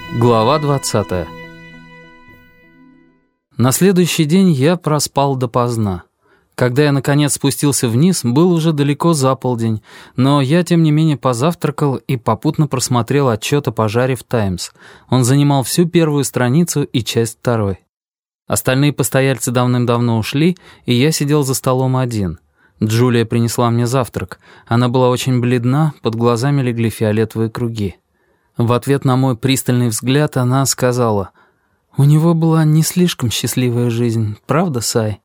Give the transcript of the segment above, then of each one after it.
Глава 20. На следующий день я проспал допоздна. Когда я, наконец, спустился вниз, был уже далеко за полдень, но я, тем не менее, позавтракал и попутно просмотрел отчет о пожаре в «Таймс». Он занимал всю первую страницу и часть второй. Остальные постояльцы давным-давно ушли, и я сидел за столом один. Джулия принесла мне завтрак. Она была очень бледна, под глазами легли фиолетовые круги. В ответ на мой пристальный взгляд она сказала: «У него была не слишком счастливая жизнь, правда, Сай?»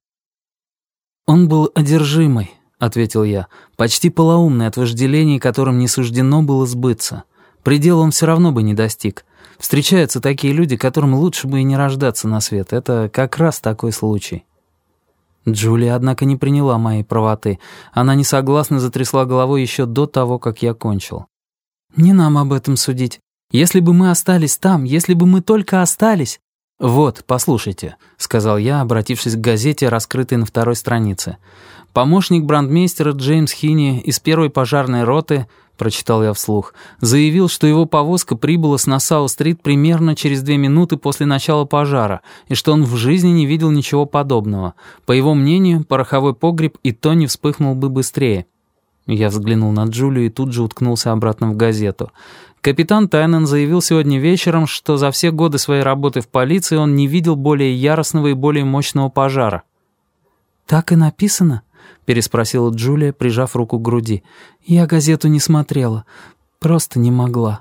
«Он был одержимый», — ответил я, «почти полоумный от вожделений, которым не суждено было сбыться. Предела он все равно бы не достиг. Встречаются такие люди, которым лучше бы и не рождаться на свет. Это как раз такой случай». Джулия, однако, не приняла моей правоты. Она несогласно затрясла головой еще до того, как я кончил. «Не нам об этом судить. Если бы мы остались там, если бы мы только остались...» «Вот, послушайте», — сказал я, обратившись к газете, раскрытой на второй странице. «Помощник брандмейстера Джеймс Хинни из первой пожарной роты, — прочитал я вслух, — заявил, что его повозка прибыла с Нассау-стрит примерно через 2 минуты после начала пожара, и что он в жизни не видел ничего подобного. По его мнению, пороховой погреб и то не вспыхнул бы быстрее». Я взглянул на Джулию и тут же уткнулся обратно в газету. Капитан Тайнен заявил сегодня вечером, что за все годы своей работы в полиции он не видел более яростного и более мощного пожара. «Так и написано?» — переспросила Джулия, прижав руку к груди. «Я газету не смотрела. Просто не могла».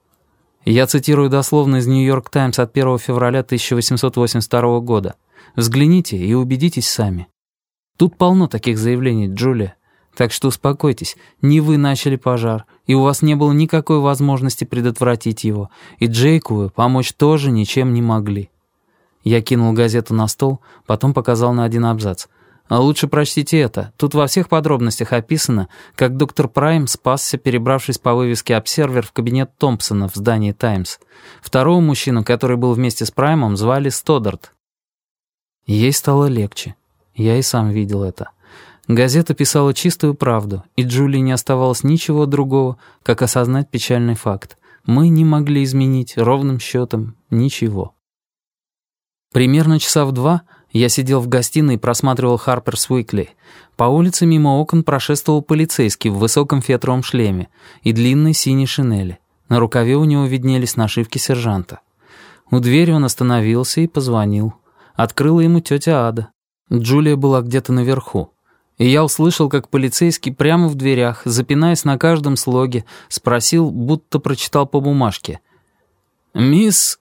Я цитирую дословно из «Нью-Йорк Таймс» от 1 февраля 1882 года. Взгляните и убедитесь сами. Тут полно таких заявлений, Джулия. Так что успокойтесь, не вы начали пожар, и у вас не было никакой возможности предотвратить его, и Джейку вы помочь тоже ничем не могли». Я кинул газету на стол, потом показал на один абзац. «А лучше прочтите это. Тут во всех подробностях описано, как доктор Прайм спасся, перебравшись по вывеске «Обсервер» в кабинет Томпсона в здании «Таймс». Второго мужчину, который был вместе с Праймом, звали Стодарт». Ей стало легче. Я и сам видел это. Газета писала чистую правду, и Джулии не оставалось ничего другого, как осознать печальный факт. Мы не могли изменить ровным счетом ничего. Примерно часа в 2 я сидел в гостиной и просматривал «Харперс Уикли». По улице мимо окон прошествовал полицейский в высоком фетровом шлеме и длинной синей шинели. На рукаве у него виднелись нашивки сержанта. У двери он остановился и позвонил. Открыла ему тетя Ада. Джулия была где-то наверху. И я услышал, как полицейский прямо в дверях, запинаясь на каждом слоге, спросил, будто прочитал по бумажке: «Мисс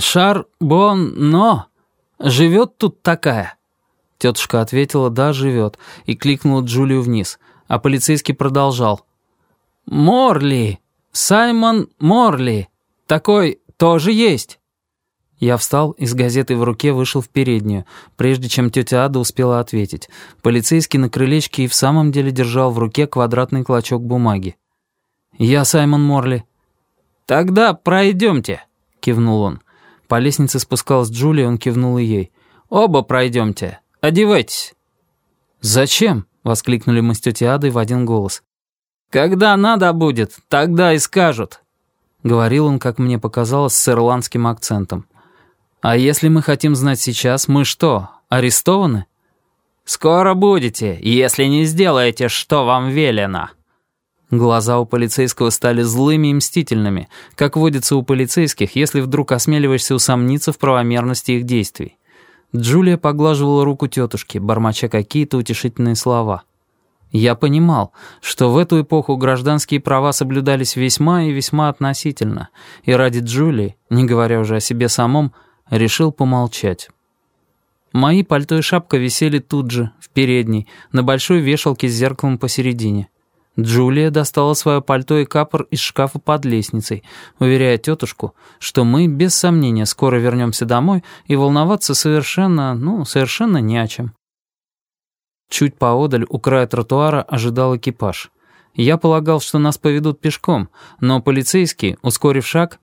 Шарбонно, живет тут такая?» Тетушка ответила: «Да, живет», и кликнула Джулию вниз. А полицейский продолжал: «Морли, Саймон Морли, такой тоже есть». Я встал и с газетой в руке вышел в переднюю, прежде чем тетя Ада успела ответить. Полицейский на крылечке и в самом деле держал в руке квадратный клочок бумаги. «Я Саймон Морли». «Тогда пройдемте», — кивнул он. По лестнице спускалась Джулия, он кивнул и ей. «Оба пройдемте. Одевайтесь». «Зачем?» — воскликнули мы с тетей Адой в один голос. «Когда надо будет, тогда и скажут», — говорил он, как мне показалось, с ирландским акцентом. «А если мы хотим знать сейчас, мы что, арестованы?» «Скоро будете, если не сделаете, что вам велено». Глаза у полицейского стали злыми и мстительными, как водится у полицейских, если вдруг осмеливаешься усомниться в правомерности их действий. Джулия поглаживала руку тетушки, бормоча какие-то утешительные слова. Я понимал, что в эту эпоху гражданские права соблюдались весьма и весьма относительно, и ради Джулии, не говоря уже о себе самом, решил помолчать. Мои пальто и шапка висели тут же, в передней, на большой вешалке с зеркалом посередине. Джулия достала свое пальто и капор из шкафа под лестницей, уверяя тетушку, что мы, без сомнения, скоро вернемся домой и волноваться совершенно не о чем. Чуть поодаль, у края тротуара, ожидал экипаж. Я полагал, что нас поведут пешком, но полицейский, ускорив шаг,